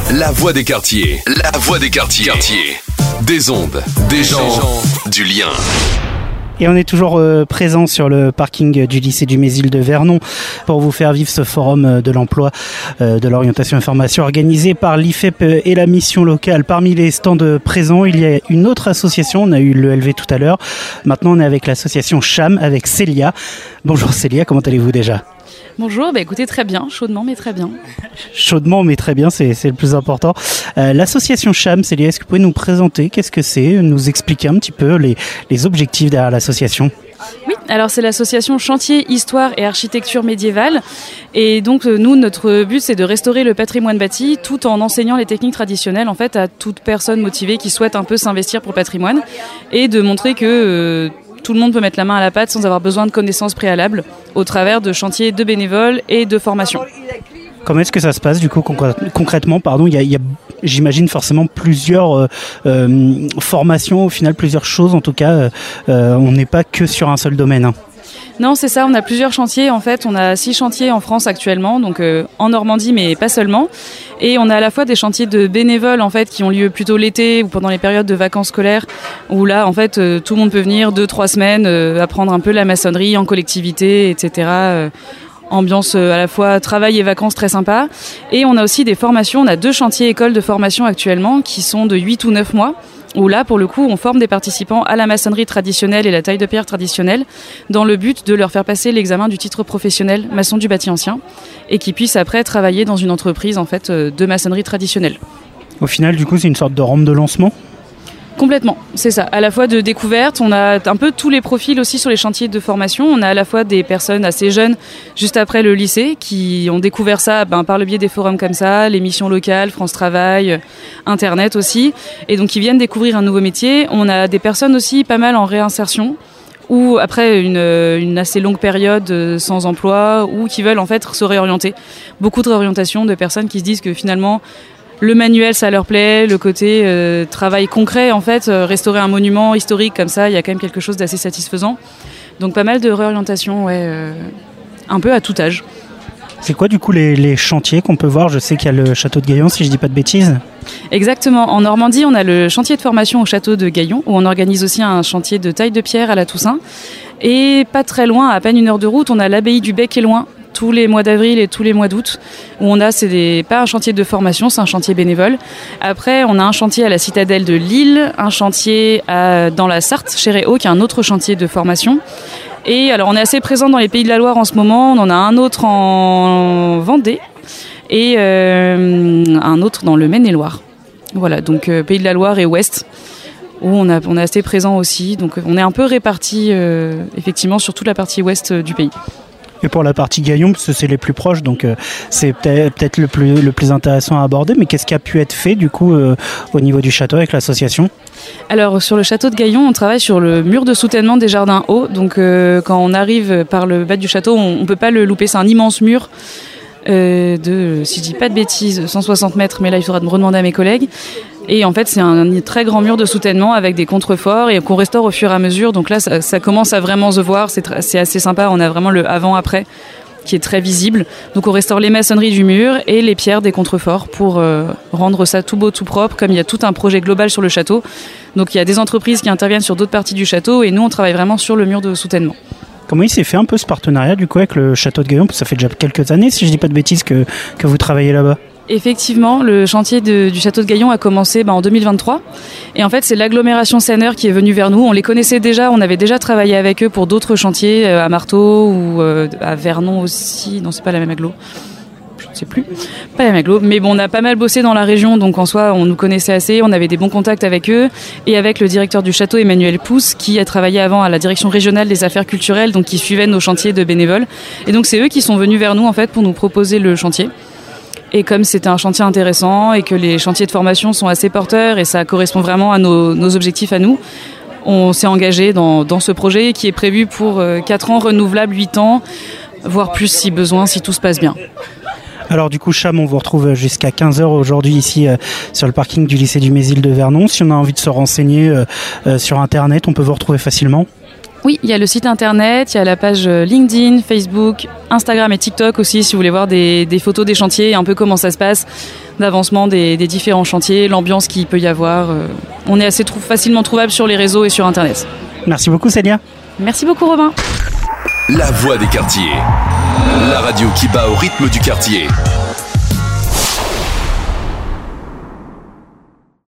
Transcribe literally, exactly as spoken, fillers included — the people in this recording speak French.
La voix des quartiers. La voix des quartiers. Quartier. Des ondes, des gens, du lien. Et on est toujours euh, présent sur le parking du lycée du Mésil de Vernon pour vous faire vivre ce forum de l'emploi, euh, de l'orientation et formation organisé par l'I F E P et la mission locale. Parmi les stands présents, il y a une autre association. On a eu l'E L V tout à l'heure. Maintenant, on est avec l'association Cham, avec Célia. Bonjour Célia, comment allez-vous déjà ? Bonjour, bah écoutez, très bien, chaudement mais très bien. Chaudement mais très bien, c'est, c'est le plus important. Euh, l'association Cham, Célia, est-ce que vous pouvez nous présenter qu'est-ce que c'est, nous expliquer un petit peu les, les objectifs derrière l'association ? Oui, alors c'est l'association Chantier, Histoire et Architecture Médiévale. Et donc nous, notre but, c'est de restaurer le patrimoine bâti tout en enseignant les techniques traditionnelles en fait, à toute personne motivée qui souhaite un peu s'investir pour le patrimoine et de montrer que... Euh, tout le monde peut mettre la main à la pâte sans avoir besoin de connaissances préalables au travers de chantiers de bénévoles et de formations. Comment est-ce que ça se passe du coup concrètement pardon, il y a, il y a j'imagine forcément plusieurs euh, euh, formations, au final plusieurs choses en tout cas, euh, on n'est pas que sur un seul domaine. Hein. Non, c'est ça, on a plusieurs chantiers. En fait, on a six chantiers en France actuellement, donc euh, en Normandie, mais pas seulement. Et on a à la fois des chantiers de bénévoles, en fait, qui ont lieu plutôt l'été ou pendant les périodes de vacances scolaires, où là, en fait, euh, tout le monde peut venir deux, trois semaines, euh, apprendre un peu la maçonnerie en collectivité, et cetera. Euh, ambiance euh, à la fois travail et vacances très sympa. Et on a aussi des formations. On a deux chantiers écoles de formation actuellement qui sont de huit ou neuf mois. Où là, pour le coup, on forme des participants à la maçonnerie traditionnelle et la taille de pierre traditionnelle dans le but de leur faire passer l'examen du titre professionnel maçon du bâti ancien et qu'ils puissent après travailler dans une entreprise en fait, de maçonnerie traditionnelle. Au final, du coup, c'est une sorte de rampe de lancement ? Complètement, c'est ça. À la fois de découverte, on a un peu tous les profils aussi sur les chantiers de formation. On a à la fois des personnes assez jeunes, juste après le lycée, qui ont découvert ça ben, par le biais des forums comme ça, les missions locales, France Travail, Internet aussi, et donc qui viennent découvrir un nouveau métier. On a des personnes aussi pas mal en réinsertion, ou après une, une assez longue période sans emploi, ou qui veulent en fait se réorienter. Beaucoup de réorientation de personnes qui se disent que finalement... Le manuel, ça leur plaît, le côté euh, travail concret, en fait, euh, restaurer un monument historique comme ça, il y a quand même quelque chose d'assez satisfaisant. Donc pas mal de réorientation, ouais, euh, un peu à tout âge. C'est quoi du coup les, les chantiers qu'on peut voir ? Je sais qu'il y a le château de Gaillon, si je dis pas de bêtises. Exactement. En Normandie, on a le chantier de formation au château de Gaillon, où on organise aussi un chantier de taille de pierre à la Toussaint. Et pas très loin, à peine une heure de route, on a l'abbaye du Bec et Loin, tous les mois d'avril et tous les mois d'août, où on a, c'est des, pas un chantier de formation, c'est un chantier bénévole. Après, on a un chantier à la citadelle de Lille, un chantier à, dans la Sarthe, chez Réau, qui est un autre chantier de formation. Et alors, on est assez présent dans les Pays de la Loire en ce moment, on en a un autre en Vendée et euh, un autre dans le Maine-et-Loire. Voilà, donc euh, Pays de la Loire et Ouest, où on, a, on est assez présent aussi. Donc, on est un peu répartis, euh, effectivement, sur toute la partie ouest euh, du pays. Et pour la partie Gaillon, parce que c'est les plus proches, donc euh, c'est peut-être, peut-être le, plus, le plus intéressant à aborder. Mais qu'est-ce qui a pu être fait du coup euh, au niveau du château avec l'association ? Alors sur le château de Gaillon, on travaille sur le mur de soutènement des jardins hauts. Donc euh, quand on arrive par le bas du château, on ne peut pas le louper. C'est un immense mur euh, de, si je dis pas de bêtises, cent soixante mètres. Mais là, il faudra me redemander à mes collègues. Et en fait, c'est un très grand mur de soutènement avec des contreforts et qu'on restaure au fur et à mesure. Donc là, ça, ça commence à vraiment se voir. C'est, tr- c'est assez sympa. On a vraiment le avant-après qui est très visible. Donc on restaure les maçonneries du mur et les pierres des contreforts pour euh, rendre ça tout beau, tout propre, comme il y a tout un projet global sur le château. Donc il y a des entreprises qui interviennent sur d'autres parties du château et nous, on travaille vraiment sur le mur de soutènement. Comment il s'est fait un peu ce partenariat du coup avec le château de Gaillon ? Parce que ça fait déjà quelques années, si je dis pas de bêtises, que, que vous travaillez là-bas. Effectivement, le chantier de, du château de Gaillon a commencé bah, en deux mille vingt-trois. Et en fait, c'est l'agglomération Seine-Heure qui est venue vers nous. On les connaissait déjà, on avait déjà travaillé avec eux pour d'autres chantiers, euh, à Marteau ou euh, à Vernon aussi. Non, c'est pas la même agglo. Je ne sais plus. Pas la même agglo. Mais bon, on a pas mal bossé dans la région, donc en soi, on nous connaissait assez. On avait des bons contacts avec eux. Et avec le directeur du château, Emmanuel Pousse, qui a travaillé avant à la direction régionale des affaires culturelles, donc qui suivait nos chantiers de bénévoles. Et donc, c'est eux qui sont venus vers nous, en fait, pour nous proposer le chantier. Et comme c'était un chantier intéressant et que les chantiers de formation sont assez porteurs et ça correspond vraiment à nos, nos objectifs à nous, on s'est engagé dans, dans ce projet qui est prévu pour quatre ans, renouvelable huit ans, voire plus si besoin, si tout se passe bien. Alors du coup, Cham, on vous retrouve jusqu'à quinze heures aujourd'hui ici euh, sur le parking du lycée du Mésil de Vernon. Si on a envie de se renseigner euh, euh, sur Internet, on peut vous retrouver facilement ? Oui, il y a le site internet, il y a la page LinkedIn, Facebook, Instagram et TikTok aussi, si vous voulez voir des, des photos des chantiers et un peu comment ça se passe, d'avancement des, des différents chantiers, l'ambiance qu'il peut y avoir. On est assez trou- facilement trouvable sur les réseaux et sur internet. Merci beaucoup Célia. Merci beaucoup Robin. La voix des quartiers. La radio qui bat au rythme du quartier.